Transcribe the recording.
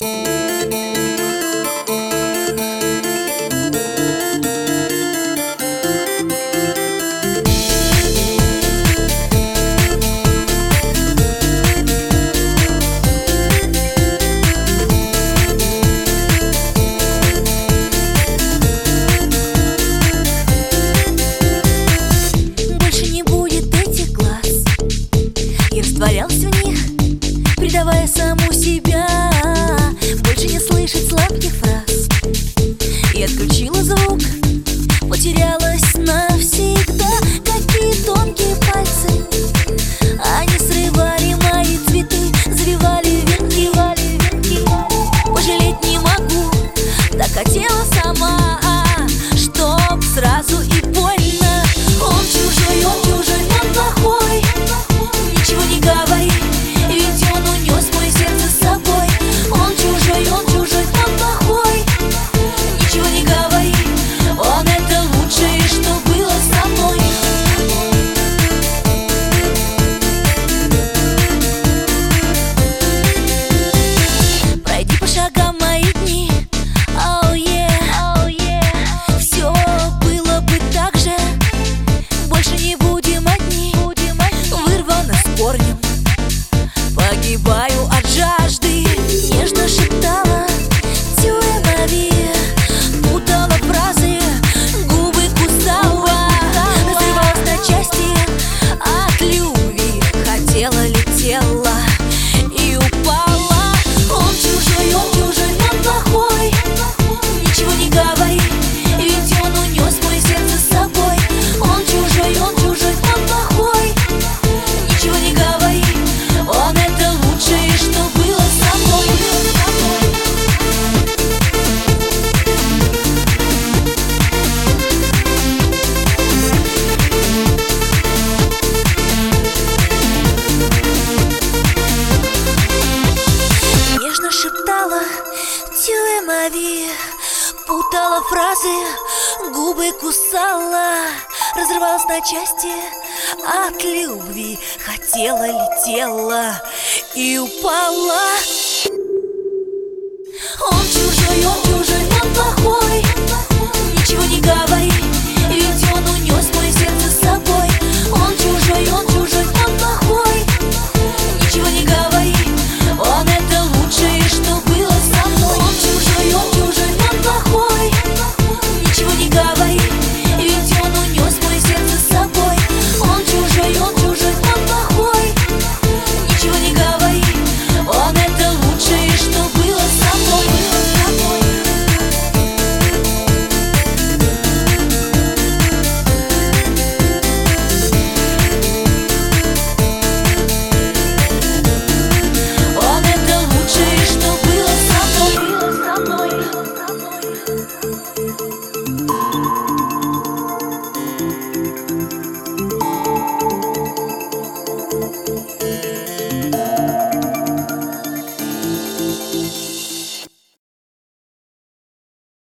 Растворялся в них, предавая саму себя. Больше не слышать сладких фраз. И отключила звук, потерялась навсегда. Какие тонкие пальцы, они срывали мои цветы, завивали венки. Пожалеть не могу, так хотела сама, чтоб сразу и больно. Он чужой, он плохой. Ничего не говори, ведь он унес мое сердце с собой. Он чужой, он плохой. Ничего не говори, он это лучшее, что было со мной. Пройди по шагам мои дни, oh yeah. Все было бы так же, больше не будем одни. Вырвано с корнем, погибаю от жажды. Нежно шептала тюэ мави, путала фразы, губы кусала, разрывалась на части от любви. Хотела, летела и упала. Он чужой, он плохой. Ничего не говори, ведь он унес мое сердце с собой. Он чужой, он плохой. Ничего не говори, он это лучшее, что было со мной. Нежно шептала тюэ мави, путала фразы, губы кусала, разрывалась на части от любви. Хотела, летела и упала.